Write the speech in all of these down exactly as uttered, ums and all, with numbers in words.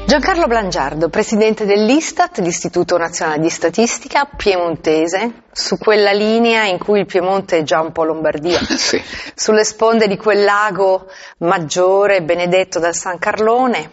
Giancarlo Blangiardo, presidente dell'Istat, l'Istituto Nazionale di Statistica, piemontese, su quella linea in cui il Piemonte è già un po' Lombardia, sì. Sulle sponde di quel lago maggiore benedetto dal San Carlone,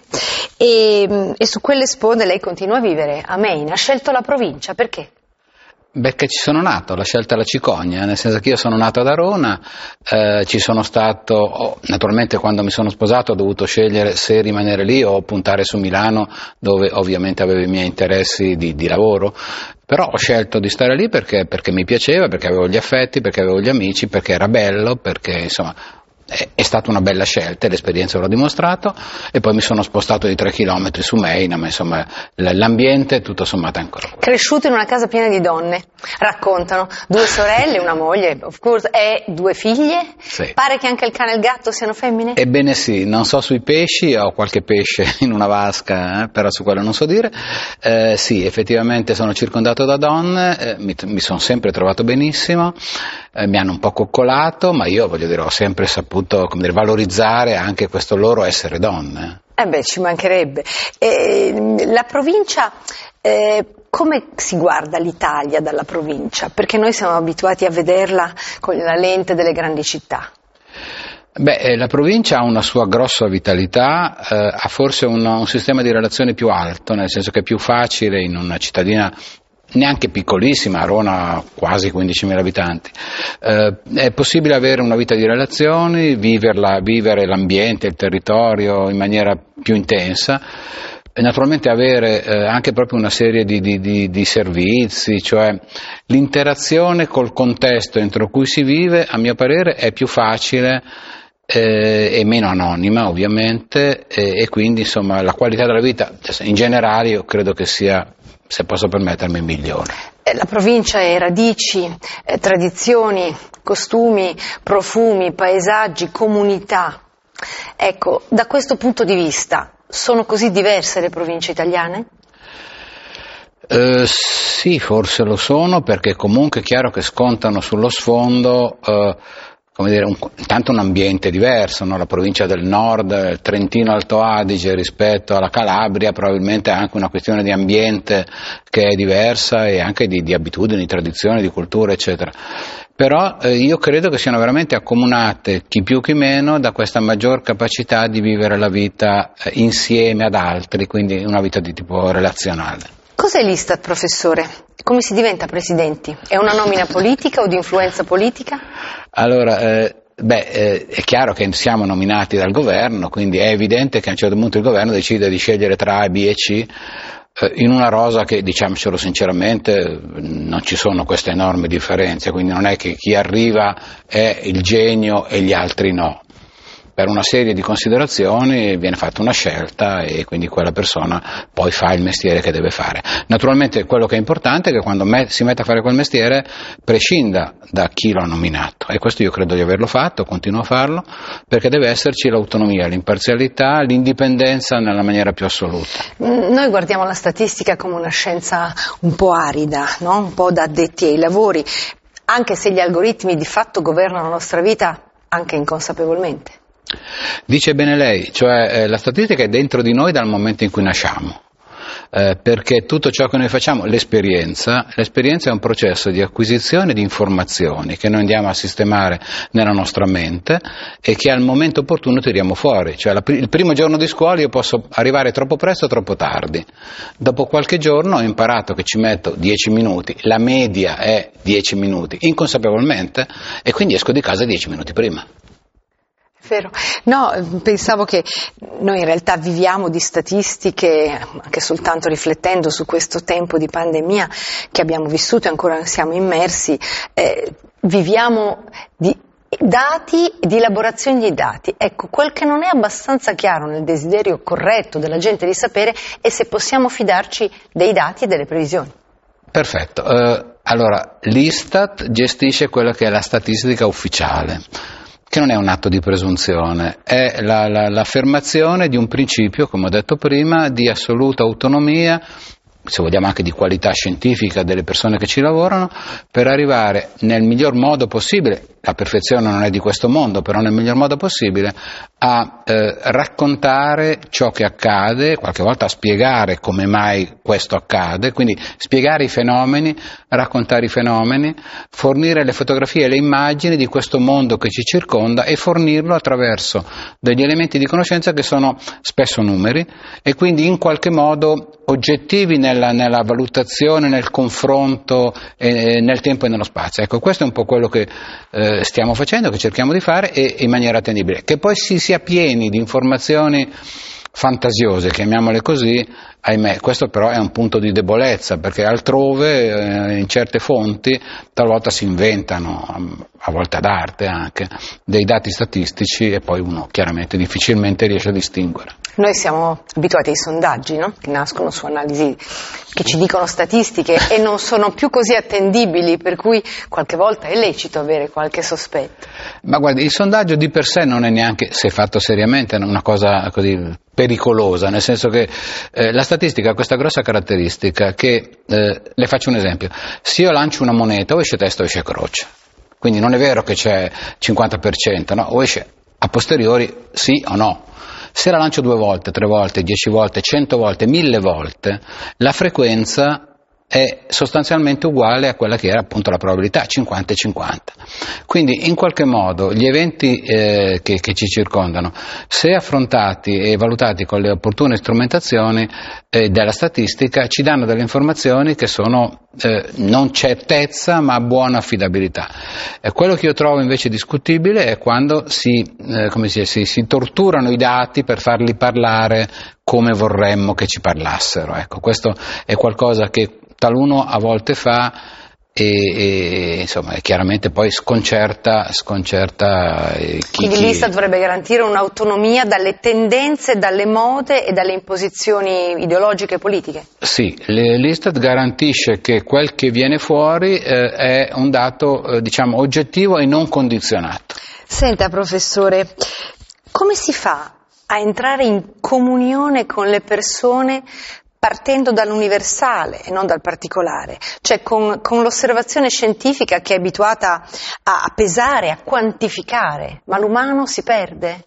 e, e su quelle sponde lei continua a vivere a Maine. Ha scelto la provincia, perché? Perché ci sono nato, la scelta è la cicogna, nel senso che io sono nato ad Arona, eh, ci sono stato, oh, naturalmente quando mi sono sposato ho dovuto scegliere se rimanere lì o puntare su Milano, dove ovviamente avevo i miei interessi di, di lavoro, però ho scelto di stare lì perché, perché mi piaceva, perché avevo gli affetti, perché avevo gli amici, perché era bello, perché insomma è stata una bella scelta, l'esperienza l'ho dimostrato, e poi mi sono spostato di tre chilometri su Maine, ma insomma l'ambiente tutto sommato è ancora. Cresciuto in una casa piena di donne, raccontano, due sorelle, una moglie, of course, e due figlie. Sì. Pare che anche il cane e il gatto siano femmine? Ebbene sì, non so sui pesci, ho qualche pesce in una vasca, eh, però su quello non so dire. Eh, sì, effettivamente sono circondato da donne, eh, mi, mi sono sempre trovato benissimo, eh, mi hanno un po' coccolato, ma io voglio dire ho sempre saputo come dire, valorizzare anche questo loro essere donne. Eh beh, ci mancherebbe. Eh, la provincia, eh, come si guarda l'Italia dalla provincia? Perché noi siamo abituati a vederla con la lente delle grandi città. Beh, la provincia ha una sua grossa vitalità, eh, ha forse un, un sistema di relazioni più alto, nel senso che è più facile in una cittadina neanche piccolissima, Arona quasi quindicimila abitanti, eh, è possibile avere una vita di relazioni, viverla, vivere l'ambiente, il territorio in maniera più intensa, e naturalmente avere eh, anche proprio una serie di, di, di, di servizi, cioè l'interazione col contesto entro cui si vive, a mio parere è più facile eh, e meno anonima ovviamente, e, e quindi insomma la qualità della vita in generale io credo che sia, se posso permettermi, migliore. La provincia è radici, eh, tradizioni, costumi, profumi, paesaggi, comunità. Ecco, da questo punto di vista, sono così diverse le province italiane? Eh, sì, forse lo sono, perché comunque è chiaro che scontano sullo sfondo eh, come dire, un, intanto un ambiente diverso, no? La provincia del nord, il Trentino Alto Adige rispetto alla Calabria, probabilmente è anche una questione di ambiente che è diversa e anche di, di abitudini, tradizioni, di cultura, eccetera. Però eh, io credo che siano veramente accomunate, chi più chi meno, da questa maggior capacità di vivere la vita eh, insieme ad altri, quindi una vita di tipo relazionale. Cos'è l'Istat, professore? Come si diventa presidenti? È una nomina politica o di influenza politica? Allora, eh, beh, eh, è chiaro che siamo nominati dal governo, quindi è evidente che a un certo punto il governo decide di scegliere tra A, B e C, eh, in una rosa che, diciamocelo sinceramente, non ci sono queste enormi differenze, quindi non è che chi arriva è il genio e gli altri no. Per una serie di considerazioni viene fatta una scelta e quindi quella persona poi fa il mestiere che deve fare. Naturalmente quello che è importante è che quando me, si mette a fare quel mestiere prescinda da chi lo ha nominato, e questo io credo di averlo fatto, continuo a farlo, perché deve esserci l'autonomia, l'imparzialità, l'indipendenza nella maniera più assoluta. Noi guardiamo la statistica come una scienza un po' arida, no? Un po' da addetti ai lavori, anche se gli algoritmi di fatto governano la nostra vita anche inconsapevolmente. Dice bene lei, cioè eh, la statistica è dentro di noi dal momento in cui nasciamo, eh, perché tutto ciò che noi facciamo, l'esperienza, l'esperienza è un processo di acquisizione di informazioni che noi andiamo a sistemare nella nostra mente e che al momento opportuno tiriamo fuori, cioè la, il primo giorno di scuola io posso arrivare troppo presto o troppo tardi, dopo qualche giorno ho imparato che ci metto dieci minuti, la media è dieci minuti, inconsapevolmente, e quindi esco di casa dieci minuti prima. Vero. No, pensavo che noi in realtà viviamo di statistiche, anche soltanto riflettendo su questo tempo di pandemia che abbiamo vissuto e ancora siamo immersi, eh, viviamo di dati e di elaborazione di dati. Ecco, quel che non è abbastanza chiaro nel desiderio corretto della gente di sapere è se possiamo fidarci dei dati e delle previsioni. Perfetto. Uh, allora, l'Istat gestisce quella che è la statistica ufficiale, che non è un atto di presunzione, è la, la, l'affermazione di un principio, come ho detto prima, di assoluta autonomia, se vogliamo anche di qualità scientifica delle persone che ci lavorano, per arrivare nel miglior modo possibile, la perfezione non è di questo mondo, però nel miglior modo possibile, a eh, raccontare ciò che accade, qualche volta a spiegare come mai questo accade, quindi spiegare i fenomeni, raccontare i fenomeni, fornire le fotografie e le immagini di questo mondo che ci circonda e fornirlo attraverso degli elementi di conoscenza che sono spesso numeri e quindi in qualche modo oggettivi nella, nella valutazione, nel confronto, eh, nel tempo e nello spazio. Ecco, questo è un po' quello che eh, stiamo facendo, che cerchiamo di fare e in maniera attendibile. Che poi si sia pieni di informazioni fantasiose, chiamiamole così, ahimè, questo però è un punto di debolezza, perché altrove, eh, in certe fonti, talvolta si inventano, a volte ad arte anche, dei dati statistici e poi uno chiaramente difficilmente riesce a distinguere. Noi siamo abituati ai sondaggi, no? Che nascono su analisi che ci dicono statistiche e non sono più così attendibili, per cui qualche volta è lecito avere qualche sospetto. Ma guardi, il sondaggio di per sé non è neanche, se fatto seriamente, una cosa così pericolosa, nel senso che eh, la statistica ha questa grossa caratteristica che, eh, le faccio un esempio, se io lancio una moneta o esce testa o esce croce, quindi non è vero che c'è cinquanta per cento, no? O esce a posteriori sì o no. Se la lancio due volte, tre volte, dieci volte, cento volte, mille volte, la frequenza è sostanzialmente uguale a quella che era appunto la probabilità, cinquanta e cinquanta. Quindi in qualche modo gli eventi eh, che, che ci circondano, se affrontati e valutati con le opportune strumentazioni eh, della statistica, ci danno delle informazioni che sono eh, non certezza ma buona affidabilità. E quello che io trovo invece discutibile è quando si, eh, come si, si, si torturano i dati per farli parlare come vorremmo che ci parlassero. Ecco, questo è qualcosa che taluno a volte fa e, e insomma chiaramente poi sconcerta, sconcerta eh, chi, Quindi chi... l'Istat dovrebbe garantire un'autonomia dalle tendenze, dalle mode e dalle imposizioni ideologiche e politiche? Sì, l'Istat garantisce che quel che viene fuori eh, è un dato eh, diciamo oggettivo e non condizionato. Senta professore, come si fa a entrare in comunione con le persone partendo dall'universale e non dal particolare, cioè con, con l'osservazione scientifica che è abituata a, a pesare, a quantificare, ma l'umano si perde?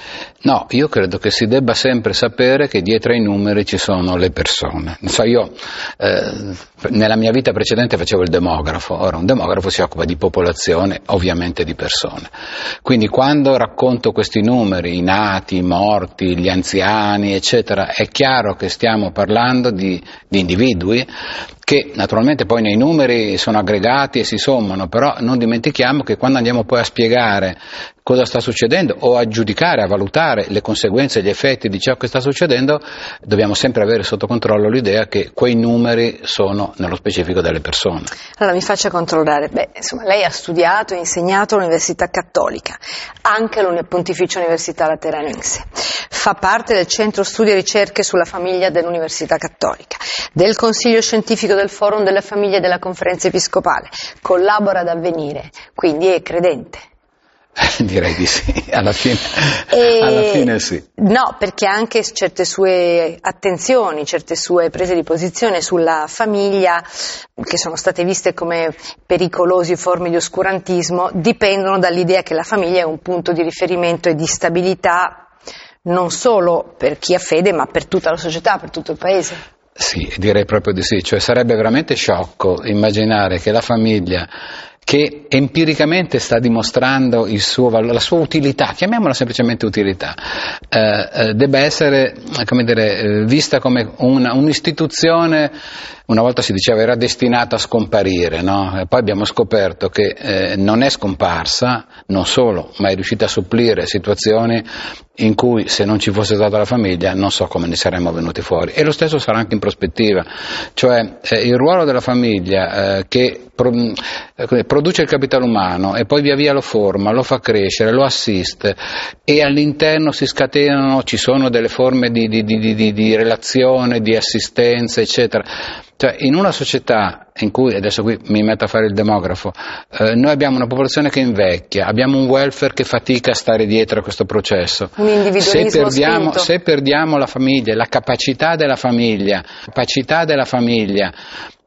No, io credo che si debba sempre sapere che dietro ai numeri ci sono le persone. Non so, io eh, nella mia vita precedente facevo il demografo, ora un demografo si occupa di popolazione, ovviamente di persone. Quindi quando racconto questi numeri, i nati, i morti, gli anziani, eccetera, è chiaro che stiamo parlando di, di individui che naturalmente poi nei numeri sono aggregati e si sommano, però non dimentichiamo che quando andiamo poi a spiegare cosa sta succedendo o a giudicare, a valutare le conseguenze e gli effetti di ciò che sta succedendo, dobbiamo sempre avere sotto controllo l'idea che quei numeri sono nello specifico delle persone. Allora mi faccia controllare, beh, insomma, lei ha studiato e insegnato all'Università Cattolica, anche alla Pontificia Università Lateranense, fa parte del Centro Studi e Ricerche sulla Famiglia dell'Università Cattolica, del Consiglio Scientifico del Forum della Famiglia e della Conferenza Episcopale, collabora ad Avvenire, quindi è credente. Direi di sì, alla fine, e, alla fine sì. No, perché anche certe sue attenzioni, certe sue prese di posizione sulla famiglia, che sono state viste come pericolosi forme di oscurantismo, dipendono dall'idea che la famiglia è un punto di riferimento e di stabilità non solo per chi ha fede, ma per tutta la società, per tutto il paese. Sì, direi proprio di sì, cioè sarebbe veramente sciocco immaginare che la famiglia, che empiricamente sta dimostrando il suo valore, la sua utilità, chiamiamola semplicemente utilità, eh, eh, debba essere, come dire, eh, vista come una, un'istituzione, una volta si diceva era destinata a scomparire, no? E poi abbiamo scoperto che eh, non è scomparsa, non solo, ma è riuscita a supplire situazioni in cui se non ci fosse stata la famiglia non so come ne saremmo venuti fuori. E lo stesso sarà anche in prospettiva, cioè eh, il ruolo della famiglia eh, che pro, eh, produce il capitale umano e poi via via lo forma, lo fa crescere, lo assiste e all'interno si scatenano, ci sono delle forme di, di, di, di, di relazione, di assistenza, eccetera. Cioè, in una società in cui, adesso qui mi metto a fare il demografo, eh, noi abbiamo una popolazione che invecchia, abbiamo un welfare che fatica a stare dietro a questo processo. Un individualismo se perdiamo, spinto. se perdiamo la famiglia, la capacità della famiglia, capacità della famiglia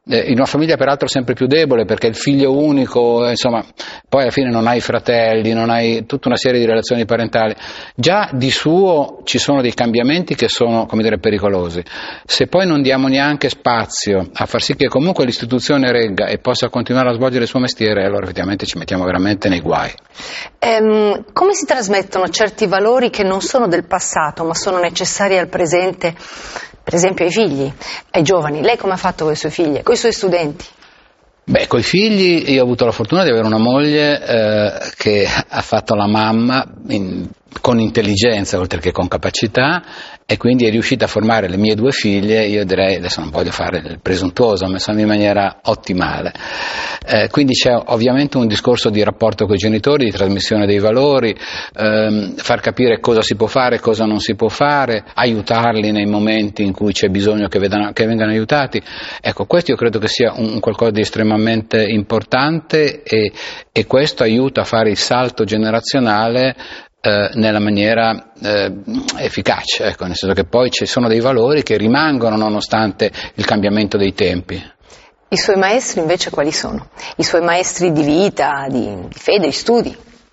in una famiglia peraltro sempre più debole, perché il figlio unico, insomma, poi alla fine non hai fratelli, non hai tutta una serie di relazioni parentali, già di suo ci sono dei cambiamenti che sono, come dire, pericolosi. Se poi non diamo neanche spazio a far sì che comunque l'istituzione regga e possa continuare a svolgere il suo mestiere, allora effettivamente ci mettiamo veramente nei guai. Ehm, come si trasmettono certi valori che non sono del passato ma sono necessari al presente? Per esempio ai figli, ai giovani. Lei come ha fatto con le sue figlie, con i suoi studenti? Beh, coi figli io ho avuto la fortuna di avere una moglie eh, che ha fatto la mamma in, con intelligenza oltre che con capacità, e quindi è riuscita a formare le mie due figlie, io direi, adesso non voglio fare il presuntuoso, ma sono in maniera ottimale. Eh, quindi c'è ovviamente un discorso di rapporto con i genitori, di trasmissione dei valori, ehm, far capire cosa si può fare, cosa non si può fare, aiutarli nei momenti in cui c'è bisogno che, vedano, che vengano aiutati. Ecco, questo io credo che sia un qualcosa di estremamente importante, e, e questo aiuta a fare il salto generazionale eh, nella maniera eh, efficace, ecco, nel senso che poi ci sono dei valori che rimangono nonostante il cambiamento dei tempi. I suoi maestri invece quali sono? I suoi maestri di vita, di, di fede, di studi?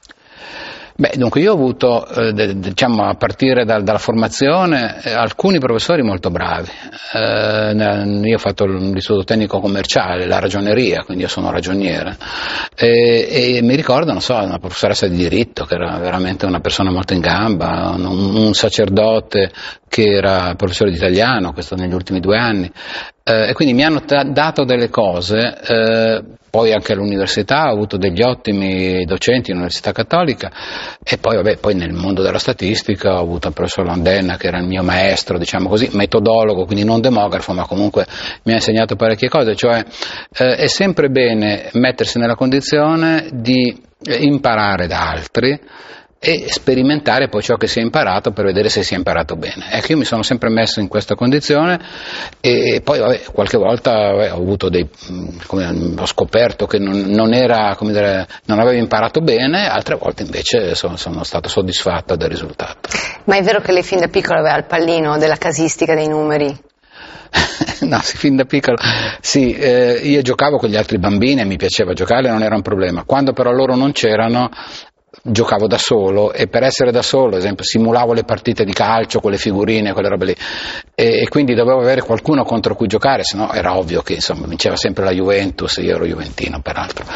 Beh, dunque io ho avuto, eh, de, diciamo, a partire dal, dalla formazione, eh, alcuni professori molto bravi. Eh, io ho fatto l'istituto tecnico commerciale, la ragioneria, quindi io sono ragioniere. E, e mi ricordo, non so, una professoressa di diritto che era veramente una persona molto in gamba, un, un sacerdote che era professore di italiano, questo negli ultimi due anni. Eh, e quindi mi hanno t- dato delle cose. Eh, Poi anche all'università ho avuto degli ottimi docenti all'Università Cattolica, e poi, vabbè, poi nel mondo della statistica ho avuto il professor Landenna, che era il mio maestro, diciamo così, metodologo, quindi non demografo, ma comunque mi ha insegnato parecchie cose. Cioè eh, è sempre bene mettersi nella condizione di imparare da altri e sperimentare poi ciò che si è imparato per vedere se si è imparato bene. Ecco, io mi sono sempre messo in questa condizione, e poi vabbè, qualche volta vabbè, ho avuto dei, come, ho scoperto che non, non era, come dire, non avevo imparato bene, altre volte invece sono, sono stato soddisfatto del risultato. Ma è vero che lei fin da piccolo aveva il pallino della casistica dei numeri? No, sì, fin da piccolo sì, eh, io giocavo con gli altri bambini e mi piaceva giocare, non era un problema. Quando però loro non c'erano, giocavo da solo, e per essere da solo, ad esempio, simulavo le partite di calcio con le figurine, quelle robe lì, e, e quindi dovevo avere qualcuno contro cui giocare, sennò era ovvio che, insomma, vinceva sempre la Juventus, io ero juventino peraltro.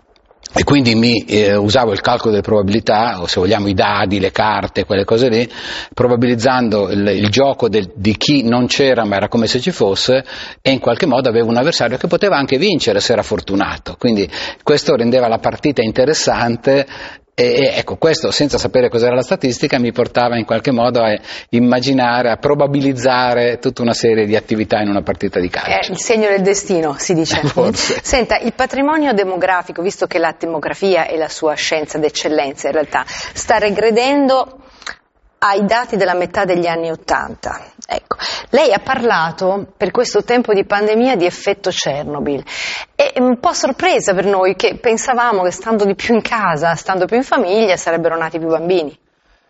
E quindi mi eh, usavo il calcolo delle probabilità, o se vogliamo i dadi, le carte, quelle cose lì, probabilizzando il, il gioco del, di chi non c'era ma era come se ci fosse, e in qualche modo avevo un avversario che poteva anche vincere se era fortunato. Quindi questo rendeva la partita interessante. E ecco, questo, senza sapere cos'era la statistica, mi portava in qualche modo a immaginare, a probabilizzare tutta una serie di attività in una partita di calcio. È il segno del destino, si dice. Forse. Senta, il patrimonio demografico, visto che la demografia è la sua scienza d'eccellenza in realtà, sta regredendo ai dati della metà degli anni Ottanta. Ecco, lei ha parlato per questo tempo di pandemia di effetto Chernobyl. È un po' sorpresa per noi, che pensavamo che stando di più in casa, stando più in famiglia, sarebbero nati più bambini.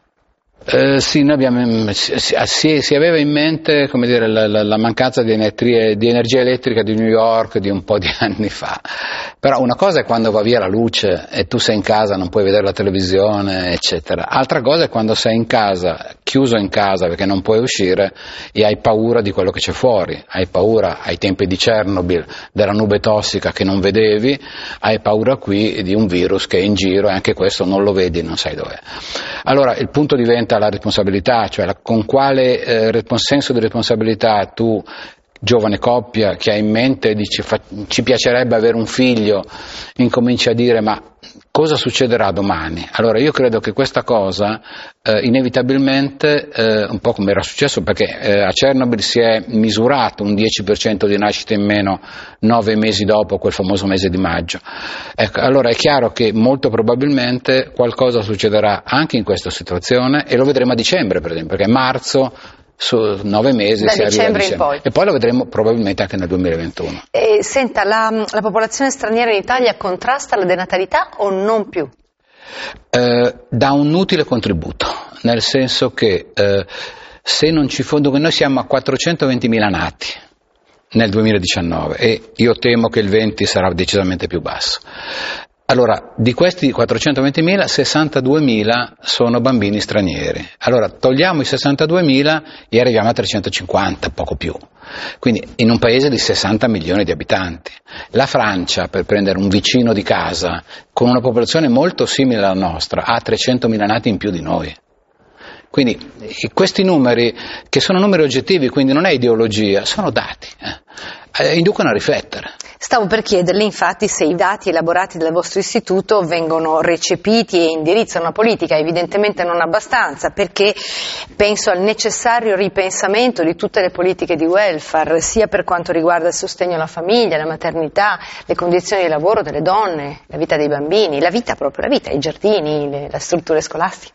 Eh, sì, noi abbiamo, si, si, si aveva in mente, come dire, la, la, la mancanza di energia, di energia elettrica di New York di un po' di anni fa. Però una cosa è quando va via la luce e tu sei in casa, non puoi vedere la televisione, eccetera. Altra cosa è quando sei in casa, chiuso in casa perché non puoi uscire, e hai paura di quello che c'è fuori. Hai paura, ai tempi di Chernobyl, della nube tossica che non vedevi, hai paura qui di un virus che è in giro, e anche questo non lo vedi, non sai dov'è. Allora il punto diventa la responsabilità, cioè la, con quale eh, senso di responsabilità tu, giovane coppia che hai in mente, dici fa, ci piacerebbe avere un figlio, incominci a dire ma cosa succederà domani? Allora io credo che questa cosa eh, inevitabilmente, eh, un po' come era successo, perché eh, a Chernobyl si è misurato un dieci per cento di nascite in meno nove mesi dopo quel famoso mese di maggio. Ecco, allora è chiaro che molto probabilmente qualcosa succederà anche in questa situazione, e lo vedremo a dicembre per esempio, perché marzo su nove mesi da si arriva a dicembre, in poi. E poi lo vedremo probabilmente anche nel duemilaventuno. E, senta, la, la popolazione straniera in Italia contrasta la denatalità o non più? Eh, dà un utile contributo, nel senso che eh, se non ci fosse, noi siamo a quattrocentoventimila nati, nel duemiladiciannove e io temo che il venti sarà decisamente più basso. Allora, di questi quattrocentoventimila, sessantaduemila sono bambini stranieri. Allora, togliamo i sessantaduemila e arriviamo a trecentocinquanta, poco più. Quindi in un paese di sessanta milioni di abitanti. La Francia, per prendere un vicino di casa, con una popolazione molto simile alla nostra, ha trecentomila nati in più di noi. Quindi questi numeri, che sono numeri oggettivi, quindi non è ideologia, sono dati, eh, inducono a riflettere. Stavo per chiederle infatti se i dati elaborati dal vostro istituto vengono recepiti e indirizzano la politica, evidentemente non abbastanza, perché penso al necessario ripensamento di tutte le politiche di welfare, sia per quanto riguarda il sostegno alla famiglia, la maternità, le condizioni di lavoro delle donne, la vita dei bambini, la vita proprio, la vita, i giardini, le, le strutture scolastiche.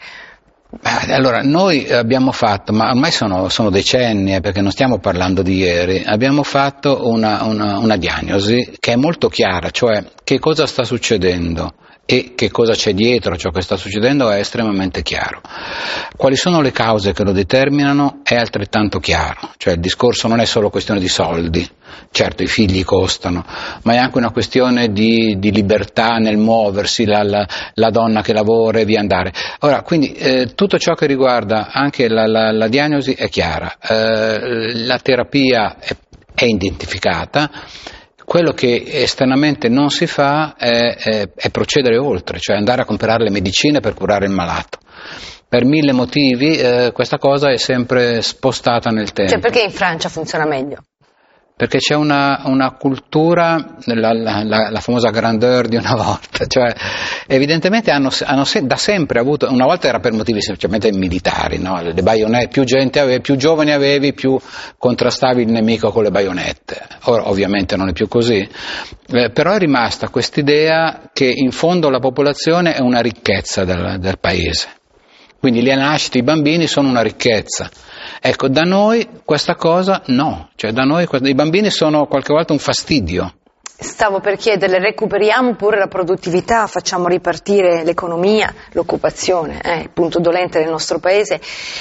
Allora, noi abbiamo fatto, ma ormai sono, sono decenni, eh, perché non stiamo parlando di ieri, abbiamo fatto una, una, una diagnosi che è molto chiara, cioè che cosa sta succedendo e che cosa c'è dietro ciò che sta succedendo è estremamente chiaro. Quali sono le cause che lo determinano è altrettanto chiaro, cioè il discorso non è solo questione di soldi, certo i figli costano, ma è anche una questione di, di libertà nel muoversi, la, la, la donna che lavora e via andare. Ora, quindi eh, tutto ciò che riguarda anche la, la, la diagnosi è chiara, eh, la terapia è, è identificata. Quello che esternamente non si fa è, è, è procedere oltre, cioè andare a comprare le medicine per curare il malato. Per mille motivi eh, questa cosa è sempre spostata nel tempo. Cioè perché in Francia funziona meglio? Perché c'è una, una cultura, la, la, la, la famosa grandeur di una volta, cioè evidentemente hanno, hanno se, da sempre avuto, una volta era per motivi semplicemente militari, no? Le baionette, più gente avevi, più giovani avevi, più contrastavi il nemico con le baionette. Ora ovviamente non è più così, eh, però è rimasta quest'idea che in fondo la popolazione è una ricchezza del, del paese. Quindi le nascite, i bambini sono una ricchezza. Ecco, da noi questa cosa no, cioè da noi i bambini sono qualche volta un fastidio. Stavo per chiederle, recuperiamo pure la produttività, facciamo ripartire l'economia, l'occupazione, eh, il punto dolente del nostro paese,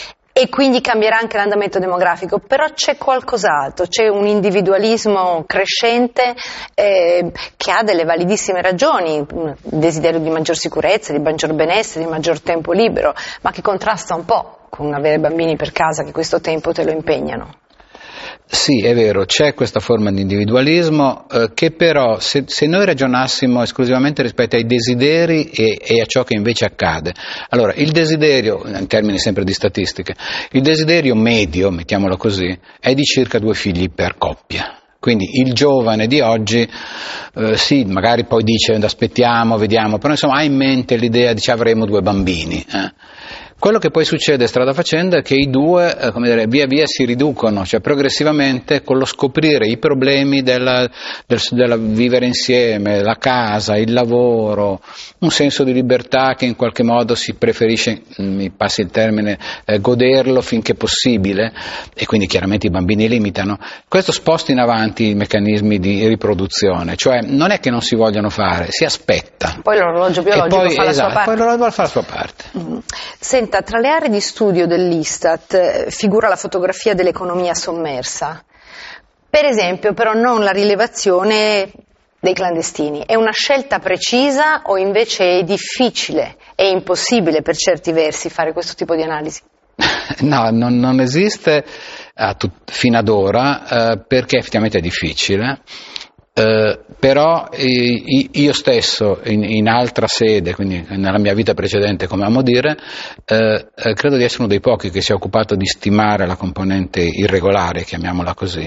e quindi cambierà anche l'andamento demografico, però c'è qualcos'altro, c'è un individualismo crescente eh, che ha delle validissime ragioni, il desiderio di maggior sicurezza, di maggior benessere, di maggior tempo libero, ma che contrasta un po' con avere bambini per casa che questo tempo te lo impegnano. Sì, è vero, c'è questa forma di individualismo eh, che però se, se noi ragionassimo esclusivamente rispetto ai desideri e, e a ciò che invece accade, allora il desiderio, in termini sempre di statistiche, il desiderio medio, mettiamolo così, è di circa due figli per coppia. Quindi il giovane di oggi, eh, sì, magari poi dice aspettiamo, vediamo, però insomma ha in mente l'idea, dice avremo due bambini. Eh. Quello che poi succede strada facendo è che i due, eh, come dire, via via si riducono, cioè progressivamente con lo scoprire i problemi della, del, della vivere insieme, la casa, il lavoro, un senso di libertà che in qualche modo si preferisce, mi passi il termine, eh, goderlo finché possibile, e quindi chiaramente i bambini limitano. Questo sposta in avanti i meccanismi di riproduzione, cioè non è che non si vogliono fare, si aspetta. Poi l'orologio biologico poi, fa la esatto, sua parte. Poi l'orologio fa la sua parte. Mm. Senta, tra le aree di studio dell'Istat eh, figura la fotografia dell'economia sommersa. Per esempio, però non la rilevazione dei clandestini. È una scelta precisa o invece è difficile e impossibile per certi versi fare questo tipo di analisi? No, non, non esiste eh, tut, fino ad ora eh, perché effettivamente è difficile. Uh, però eh, io stesso in, in altra sede, quindi nella mia vita precedente, come amo dire, eh, eh, credo di essere uno dei pochi che si è occupato di stimare la componente irregolare, chiamiamola così,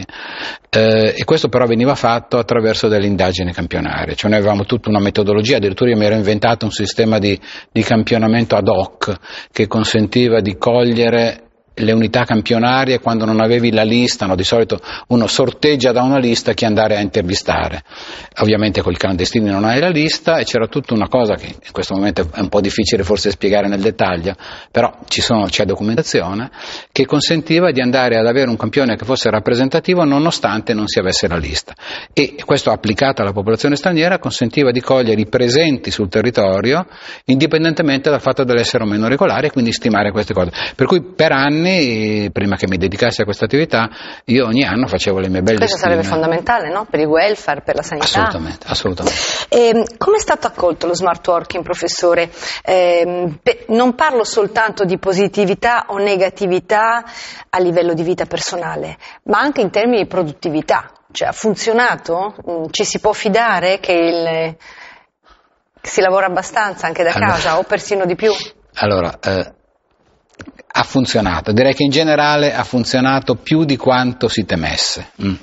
eh, e questo però veniva fatto attraverso delle indagini campionarie, cioè noi avevamo tutta una metodologia, addirittura io mi ero inventato un sistema di, di campionamento ad hoc che consentiva di cogliere le unità campionarie quando non avevi la lista, no? Di solito uno sorteggia da una lista chi andare a intervistare, ovviamente con i clandestini non hai la lista e c'era tutta una cosa che in questo momento è un po' difficile forse spiegare nel dettaglio, però ci sono, c'è documentazione che consentiva di andare ad avere un campione che fosse rappresentativo nonostante non si avesse la lista, e questo applicato alla popolazione straniera consentiva di cogliere i presenti sul territorio indipendentemente dal fatto dell'essere o meno regolare e quindi stimare queste cose, per cui per anni anni, prima che mi dedicassi a questa attività, io ogni anno facevo le mie belle Questo stime. sarebbe fondamentale, no? Per il welfare, per la sanità. Assolutamente, assolutamente. Eh, come è stato accolto lo smart working, professore? Eh, beh, non parlo soltanto di positività o negatività a livello di vita personale, ma anche in termini di produttività. Cioè, ha funzionato? Ci si può fidare che, il, che si lavora abbastanza anche da allora, casa o persino di più? Allora, eh, ha funzionato. Direi che in generale ha funzionato più di quanto si temesse. Mm.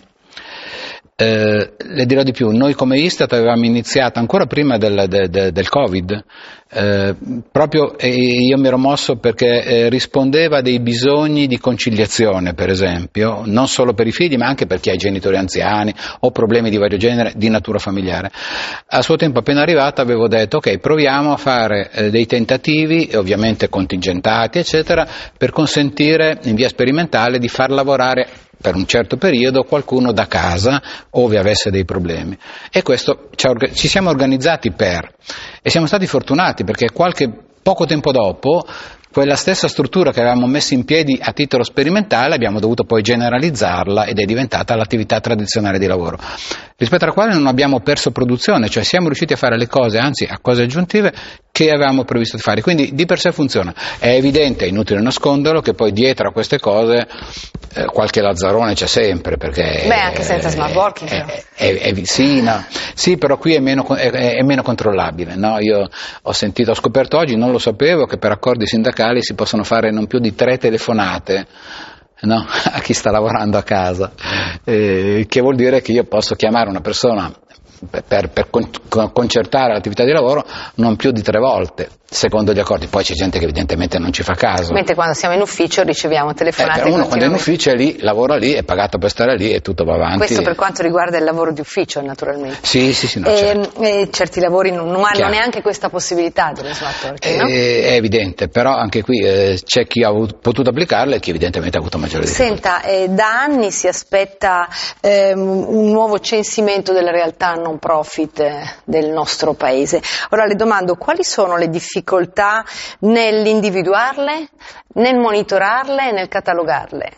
Eh, le dirò di più, noi come Istat avevamo iniziato ancora prima del, de, de, del Covid, eh, proprio eh, io mi ero mosso perché eh, rispondeva a dei bisogni di conciliazione, per esempio, non solo per i figli ma anche per chi ha i genitori anziani o problemi di vario genere di natura familiare. A suo tempo appena arrivato avevo detto ok, proviamo a fare eh, dei tentativi, ovviamente contingentati eccetera, per consentire in via sperimentale di far lavorare per un certo periodo qualcuno da casa ove avesse dei problemi, e questo ci siamo organizzati per, e siamo stati fortunati perché qualche poco tempo dopo quella stessa struttura che avevamo messo in piedi a titolo sperimentale abbiamo dovuto poi generalizzarla ed è diventata l'attività tradizionale di lavoro, rispetto alla quale non abbiamo perso produzione, cioè siamo riusciti a fare le cose, anzi a cose aggiuntive che avevamo previsto di fare, quindi di per sé funziona. È evidente, è inutile nasconderlo, che poi dietro a queste cose eh, qualche lazzarone c'è sempre, perché beh, anche senza smart working è, è, è, è, sì, no. Sì, però qui è meno, è, è meno controllabile, no? Io ho sentito, ho scoperto oggi, non lo sapevo, che per accordi sindacali si possono fare non più di tre telefonate, no? A chi sta lavorando a casa, eh, che vuol dire che io posso chiamare una persona per, per concertare l'attività di lavoro non più di tre volte, secondo gli accordi. Poi c'è gente che evidentemente non ci fa caso. Mentre quando siamo in ufficio riceviamo telefonate. Eh, uno quando è in ufficio è lì, lavora lì, è pagato per stare lì e tutto va avanti. Questo per quanto riguarda il lavoro di ufficio, naturalmente. Sì, sì, sì. No, e, certo. e certi lavori non, non hanno neanche questa possibilità dello smart working, no? Eh, è evidente, però anche qui eh, c'è chi ha avuto, potuto applicarle e chi evidentemente ha avuto maggiore difficoltà. Senta, eh, da anni si aspetta eh, un nuovo censimento della realtà non profit eh, del nostro paese. Ora le domando, quali sono le difficoltà nell'individuarle, nel monitorarle e nel catalogarle?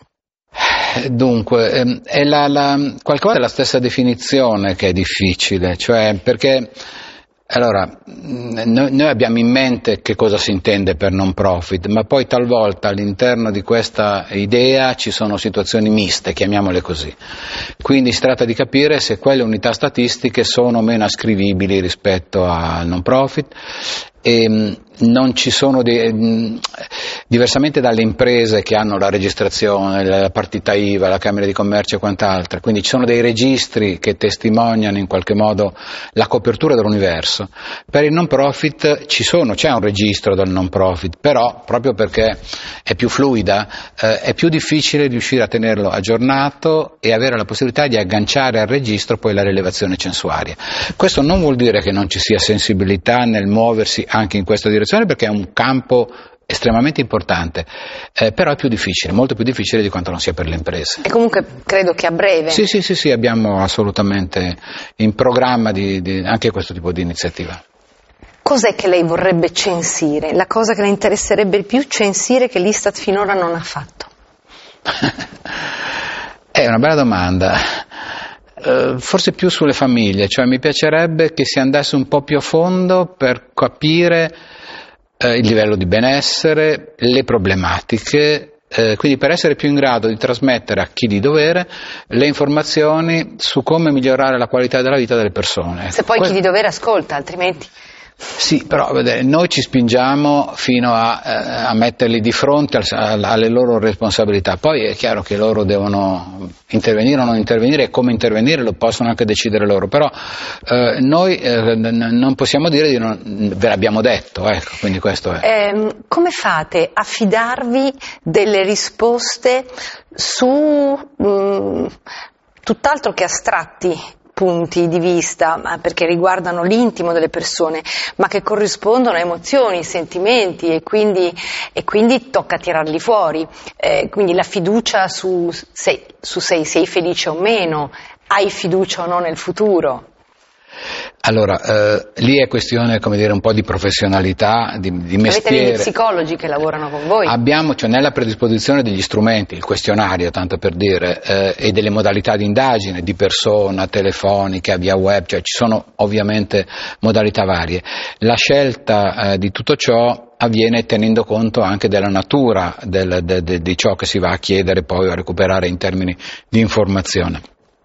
Dunque, è la, la, qualche volta è la stessa definizione che è difficile, cioè perché allora noi, noi abbiamo in mente che cosa si intende per non profit, ma poi talvolta all'interno di questa idea ci sono situazioni miste, chiamiamole così. Quindi si tratta di capire se quelle unità statistiche sono meno ascrivibili rispetto al non profit. E non ci sono dei, diversamente dalle imprese che hanno la registrazione, la partita I V A, la Camera di Commercio e quant'altro, quindi ci sono dei registri che testimoniano in qualche modo la copertura dell'universo. Per il non profit ci sono, c'è un registro del non profit, però proprio perché è più fluida eh, è più difficile riuscire a tenerlo aggiornato e avere la possibilità di agganciare al registro poi la rilevazione censuaria. Questo non vuol dire che non ci sia sensibilità nel muoversi anche in questa direzione, perché è un campo estremamente importante, eh, però è più difficile, molto più difficile di quanto non sia per le imprese. E comunque credo che a breve. Sì, sì, sì, sì, abbiamo assolutamente in programma di, di, anche questo tipo di iniziativa. Cos'è che lei vorrebbe censire? La cosa che le interesserebbe di più censire che l'Istat finora non ha fatto? È una bella domanda. Uh, forse più sulle famiglie, cioè mi piacerebbe che si andasse un po' più a fondo per capire uh, il livello di benessere, le problematiche, uh, quindi per essere più in grado di trasmettere a chi di dovere le informazioni su come migliorare la qualità della vita delle persone. Se poi que- chi di dovere ascolta, altrimenti... Sì, però vedete, noi ci spingiamo fino a, eh, a metterli di fronte al, a, alle loro responsabilità, poi è chiaro che loro devono intervenire o non intervenire, e come intervenire lo possono anche decidere loro, però eh, noi eh, non possiamo dire di non, ve l'abbiamo detto, ecco, quindi questo è. Eh, come fate a fidarvi delle risposte su mh, tutt'altro che astratti punti di vista, perché riguardano l'intimo delle persone, ma che corrispondono a emozioni, sentimenti, e quindi, e quindi tocca tirarli fuori, eh, quindi la fiducia su se, su sei, sei felice o meno, hai fiducia o no nel futuro? Allora, eh, lì è questione, come dire, un po' di professionalità, di, di mestiere. Avete degli psicologi che lavorano con voi? Abbiamo, cioè nella predisposizione degli strumenti, il questionario, tanto per dire, eh, e delle modalità di indagine, di persona, telefonica, via web, cioè ci sono ovviamente modalità varie. La scelta eh, di tutto ciò avviene tenendo conto anche della natura del, de, de, di ciò che si va a chiedere poi o a recuperare in termini di informazione.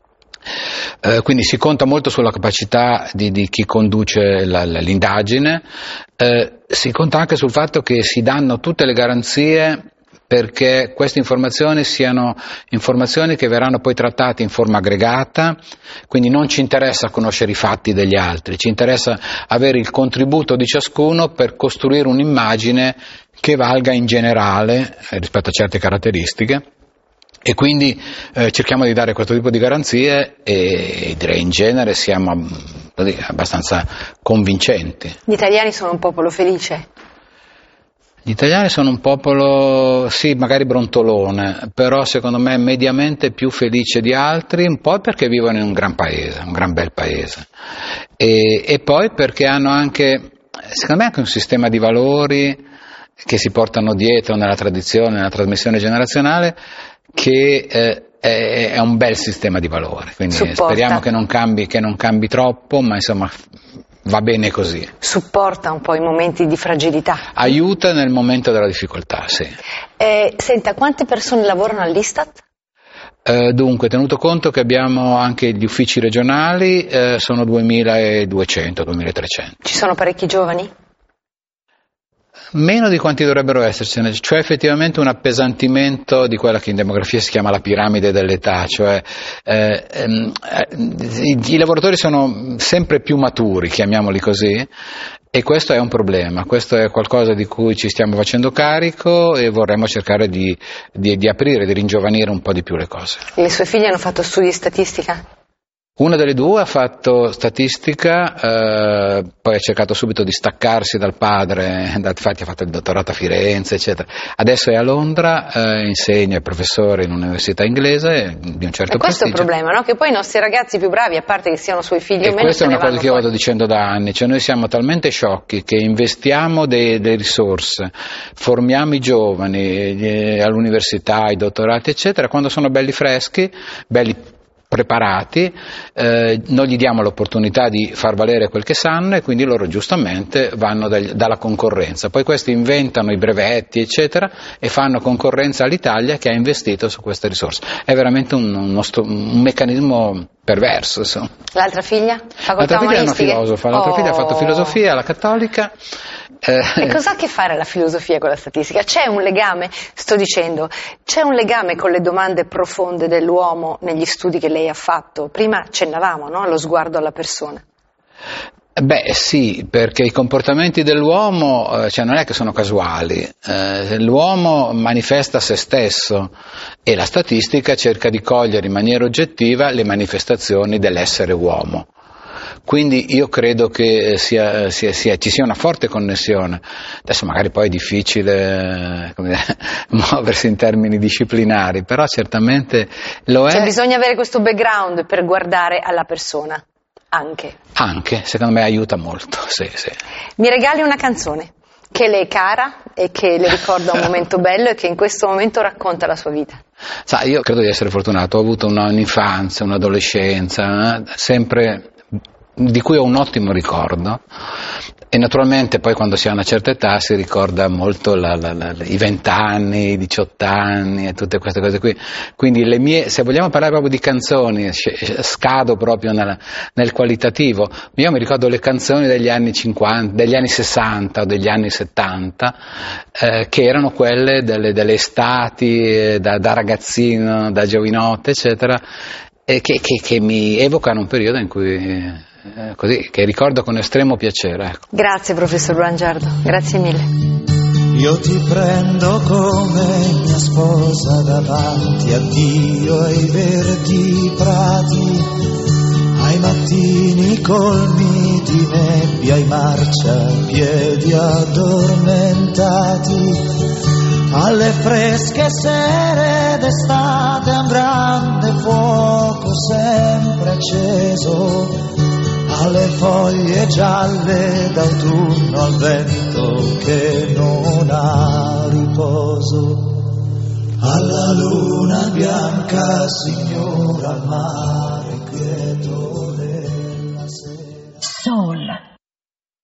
Eh, quindi si conta molto sulla capacità di, di chi conduce la, la, l'indagine, eh, si conta anche sul fatto che si danno tutte le garanzie perché queste informazioni siano informazioni che verranno poi trattate in forma aggregata, quindi non ci interessa conoscere i fatti degli altri, ci interessa avere il contributo di ciascuno per costruire un'immagine che valga in generale eh, rispetto a certe caratteristiche. E quindi eh, cerchiamo di dare questo tipo di garanzie e direi in genere siamo così, abbastanza convincenti. Gli italiani sono un popolo felice? Gli italiani sono un popolo, sì, magari brontolone, però secondo me mediamente più felice di altri, un po' perché vivono in un gran paese, un gran bel paese, e, e poi perché hanno anche, secondo me anche un sistema di valori che si portano dietro nella tradizione, nella trasmissione generazionale, che eh, è, è un bel sistema di valori, quindi supporta. Speriamo che non cambi, che non cambi troppo, ma insomma va bene così. Supporta un po' i momenti di fragilità. Aiuta nel momento della difficoltà, sì. Eh, senta, quante persone lavorano all'Istat? Eh, dunque, tenuto conto che abbiamo anche gli uffici regionali, eh, sono duemiladuecento, duemilatrecento. Ci sono parecchi giovani? Meno di quanti dovrebbero essercene, cioè effettivamente un appesantimento di quella che in demografia si chiama la piramide dell'età, cioè eh, eh, i, i lavoratori sono sempre più maturi, chiamiamoli così, e questo è un problema, questo è qualcosa di cui ci stiamo facendo carico e vorremmo cercare di, di, di aprire, di ringiovanire un po' di più le cose. Le sue figlie hanno fatto studi di statistica? Una delle due ha fatto statistica, eh, poi ha cercato subito di staccarsi dal padre, infatti ha fatto il dottorato a Firenze, eccetera. Adesso è a Londra, eh, insegna, è professore in un'università inglese di un certo prestigio. E questo è il problema, no? Che poi i nostri ragazzi più bravi, a parte che siano suoi figli e o meno, questa è una cosa che io poi. vado dicendo da anni, cioè noi siamo talmente sciocchi che investiamo delle risorse, formiamo i giovani gli, all'università, i dottorati, eccetera, quando sono belli freschi, belli preparati, eh, non gli diamo l'opportunità di far valere quel che sanno e quindi loro giustamente vanno dal, dalla concorrenza. Poi questi inventano i brevetti, eccetera, e fanno concorrenza all'Italia che ha investito su queste risorse. È veramente un, uno sto, un meccanismo perverso. Insomma. L'altra figlia? Facoltà L'altra figlia è una umanistiche? filosofa, l'altra oh. figlia ha fatto filosofia alla Cattolica. Eh. E cosa ha a che fare la filosofia con la statistica? C'è un legame, sto dicendo, c'è un legame con le domande profonde dell'uomo negli studi che lei ha fatto? Prima accennavamo, no? Allo sguardo alla persona. Beh sì, perché i comportamenti dell'uomo eh, cioè non è che sono casuali, eh, l'uomo manifesta se stesso e la statistica cerca di cogliere in maniera oggettiva le manifestazioni dell'essere uomo. Quindi io credo che sia, sia, sia, ci sia una forte connessione. Adesso magari poi è difficile come dire, muoversi in termini disciplinari, però certamente lo è. Cioè bisogna avere questo background per guardare alla persona, anche. Anche, secondo me aiuta molto, sì, sì. Mi regali una canzone che le è cara e che le ricorda un momento bello e che in questo momento racconta la sua vita. Sa, io credo di essere fortunato, ho avuto una, un'infanzia, un'adolescenza, eh, sempre di cui ho un ottimo ricordo e naturalmente poi quando si ha una certa età si ricorda molto la, la, la, i vent'anni, i diciotto anni e tutte queste cose qui, quindi le mie, se vogliamo parlare proprio di canzoni, scado proprio nel, nel qualitativo, io mi ricordo le canzoni degli anni cinquanta, degli anni sessanta o degli anni settanta eh, che erano quelle delle, delle estati eh, da, da ragazzino, da giovinotte eccetera, e che, che, che mi evocano un periodo in cui Eh, così, che ricordo con estremo piacere. Ecco. Grazie professor Brangiardo, grazie mille. Io ti prendo come mia sposa davanti a Dio ai verdi prati, ai mattini colmi di nebbia, ai marciapiedi addormentati, alle fresche sere d'estate, a un grande fuoco sempre acceso, a alle foglie gialle d'autunno, al vento che non ha riposo, alla luna bianca, signora, al mare quieto della sera. Soul.